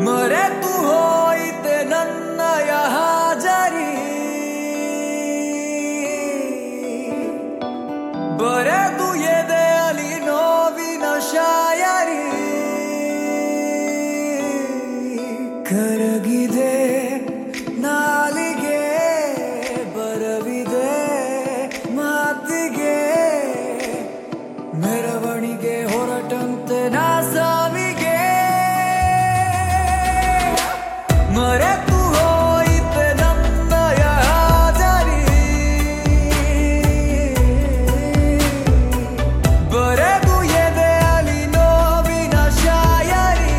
ಮರೆತು ಹೋಯಿತೆ ನನ್ನಯ ಹಾಜರಿ ಬರೆದು ಎದೆಯಲ್ಲಿ ನೋವಿನ ಶಾಯರಿ ಕರಗಿದೆ ನಾಲಿಗೆ ಬರವಿದೆ ಮಾತಿಗೆ ಮೆರವಣಿಗೆ ಹೊರಟಂತೆ ನಾ ಸಾವಿಗೆ ಮರೆತು ಹೋಯಿತೆ ನನ್ನಯ ಹಾಜರಿ ಬರೆದು ಎದೆಯಲ್ಲಿ ನೋವಿನ ಶಾಯರಿ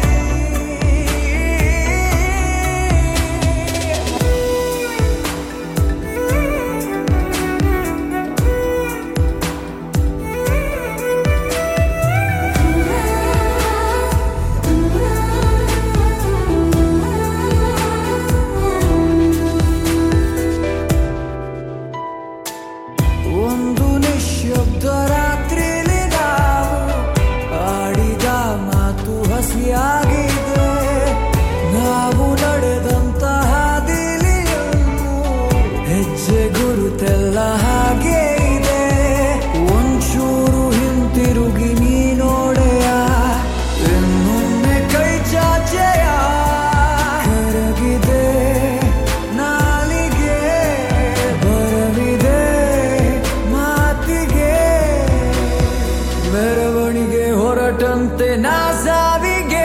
ಒಂದು ನಿಶ್ಶಬ್ದ ರಾತ್ರಿಲಿ ನಾವು ಆಡಿದ ಮಾತು ಹಸಿಯಾಗಿದೆ ನಾವು ನಡೆದಂತ ಹಾದಿಲಿಯನ್ನು ಹೆಜ್ಜೆ ಗುರುತೆಲ್ಲ ಹಾಗೆ ಇದೆ ಒಂಚೂರು ಹಿಂತಿರುಗಿ ನೀ ನೋಡೆಯ ಇನ್ನೊಮ್ಮೆ ಕೈ ಚಾಚೆಯ ಕರಗಿದೆ ನಾಲಿಗೆ ಬರವಿದೆ ಮಾತಿಗೆ ಮೆರವಣಿಗೆ ಹೊರಟಂತೆ ನಾ ಸಾವಿಗೆ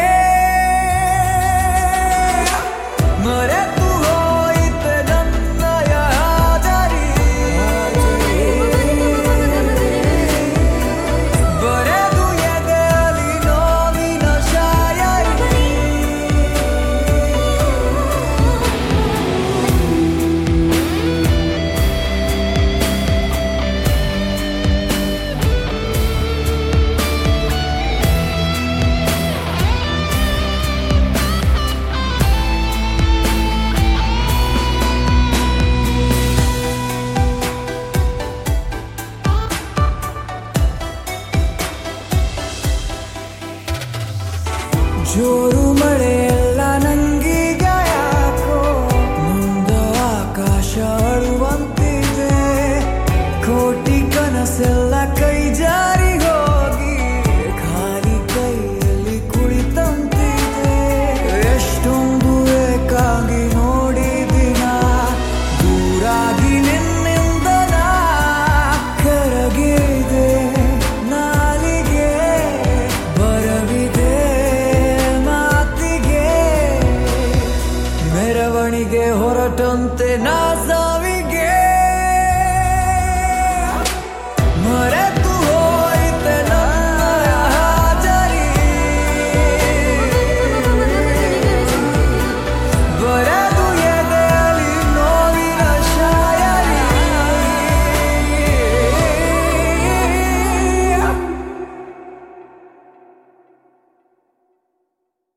ಮರೆತು ಹೋಯಿತೆ ನನ್ನಯ ಹಾಜರಿ ಬರೆದು ಎದೆಯಲ್ಲಿ ನೋವಿನ ಶಾಯರಿ ಜೋರು ಮಳೆಯೆಲ್ಲ ನಂಗೀಗ ಯಾಕೋ ಮುಂದ ಆಕಾಶ ಅಳುವಂತಿದೆ ಕೋಟಿ ಕನಸೆಲ್ಲ ಕೈ ಜಾರಿ ಹೋಗಿ ಖಾಲಿ ಕೈಯಲ್ಲಿ ಕುಳಿತಂತಿದೆ ಎಷ್ಟೊಂದು ಏಕಾಗಿ ನೋಡಿದಿನ ದೂರಾಗಿ ನಿನ್ನಿಂದ ನಾ ಕರಗಿದೆ ನಾಲಿಗೆ ಬರವಿದೆ ಮಾತಿಗೆ ಮೆರವಣಿಗೆ ಹೊರಟಂತೆ ನಾ